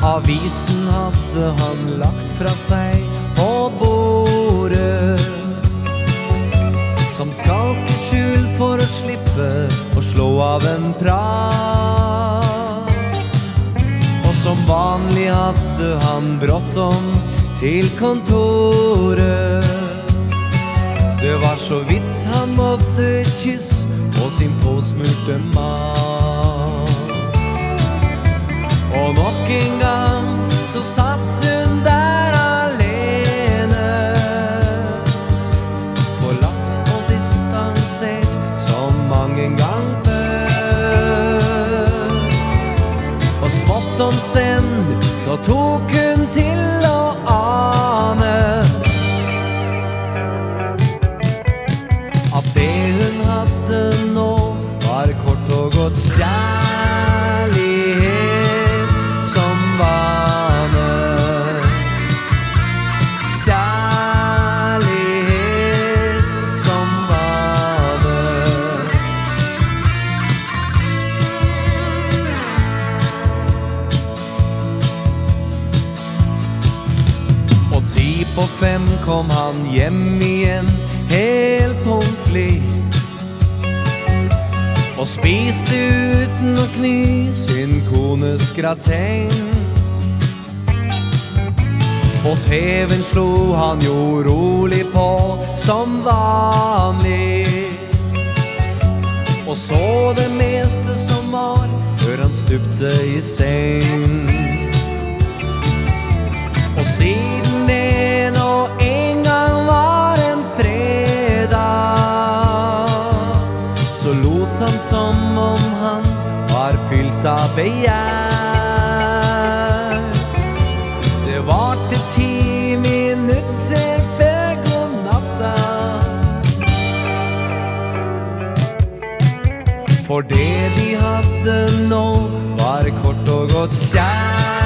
Avisen hadde han lagt fra seg på bordet, som skalkeskjul for å slippe å slå av en prat. Og som vanlig hadde han bråttom til kontoret. Det var så vidt han måtte kyss og sin påsmurte mat. Og nok en gang så satt hun der alene, forlatt og distansert som mange gang før. Og smått om senn så tok hun til å ane at det hun hadde nå var kort og godt kjærlighet som vane. Kjærlighet som vane. Og 4:50 kom han hjem igjen helt punktlig, og spiste uten å kny sin kones grateng. På TV-en slo han jo rolig på som vanlig, og så det meste som var før han stupte i seng. Og siden det nå en gang var en fredag, så lot han som om han var fylt av begjær. Det var til 10 minutter før god natta, for det de hadde nå var kort og godt kjær.